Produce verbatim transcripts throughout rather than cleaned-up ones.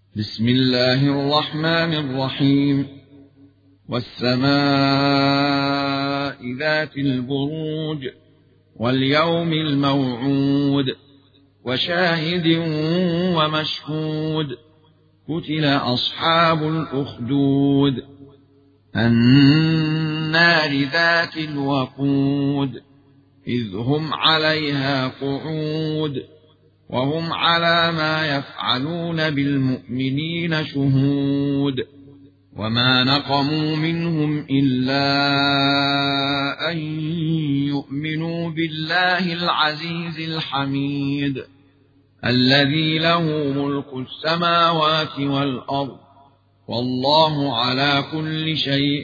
بسم الله الرحمن الرحيم والسماء ذات البروج واليوم الموعود وشاهد ومشهود قتل أصحاب الأخدود النار ذات الوقود إذ هم عليها قعود وهم على ما يفعلون بالمؤمنين شهود وما نقموا منهم إلا أن يؤمنوا بالله العزيز الحميد الذي له ملك السماوات والأرض والله على كل شيء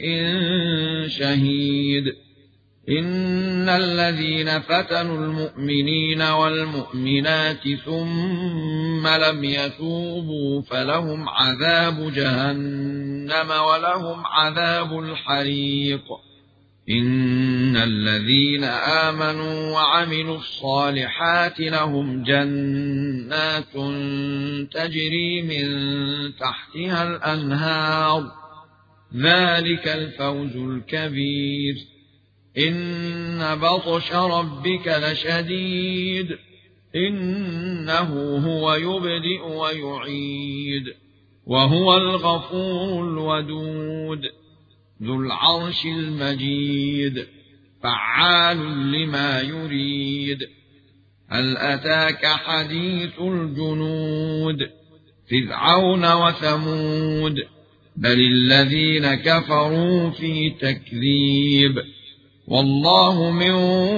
شهيد إن الذين فتنوا المؤمنين والمؤمنات ثم لم يتوبوا فلهم عذاب جهنم ولهم عذاب الحريق إن الذين آمنوا وعملوا الصالحات لهم جنات تجري من تحتها الأنهار ذلك الفوز الكبير إن بطش ربك لشديد إنه هو يبدئ ويعيد وهو الغفور الودود ذو العرش المجيد فعال لما يريد هل أتاك حديث الجنود فرعون وثمود بل الذين كفروا في تكذيب والله من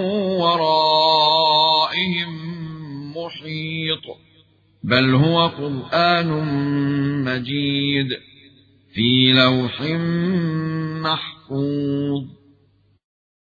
ورائهم محيط بل هو قرآن مجيد في لوح محفوظ.